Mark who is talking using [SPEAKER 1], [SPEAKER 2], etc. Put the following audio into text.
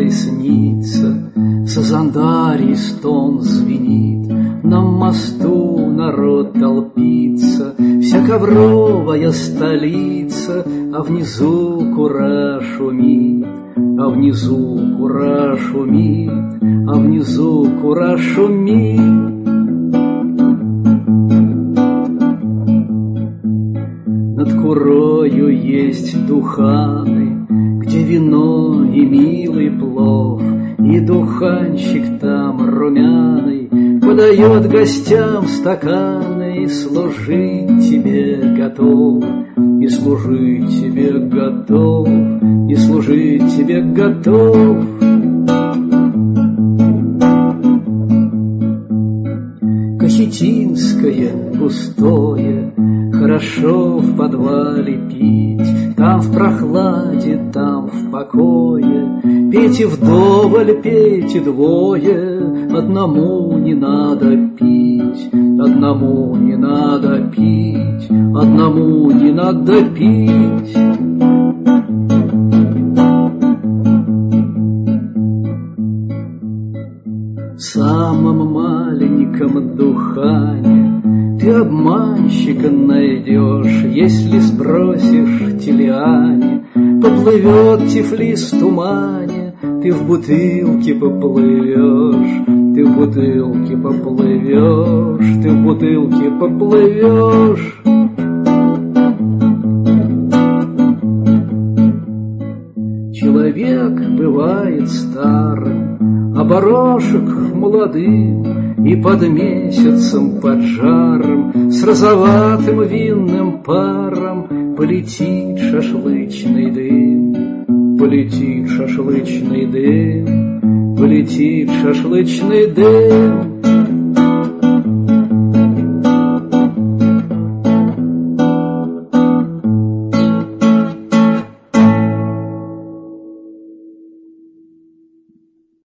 [SPEAKER 1] белой снится, в Сазандаре стон звенит, на мосту народ толпится, вся ковровая столица, а внизу кура шумит, а внизу кура шумит, а внизу кура шумит. Над курою есть духаны, где вино и милый плов, и духанщик там румяный подает гостям стаканы, и служить тебе готов, и служить тебе готов, и служить тебе готов. Кахетинское густое, хорошо в подвале пить, там в прохладе, там в покое, пейте вдоволь, пейте двое, одному не надо пить, одному не надо пить, одному не надо пить. В самом маленьком духане ты обманщика найдешь, если спросишь Тилиане, поплывет Тифлис в тумане, ты в бутылке поплывешь, ты в бутылке поплывешь, ты в бутылке поплывешь. Человек бывает старым, а барашек молодым, и под месяцем под жаром с розоватым винным паром полетит шашлычный дым, полетит шашлычный дым, полетит шашлычный дым.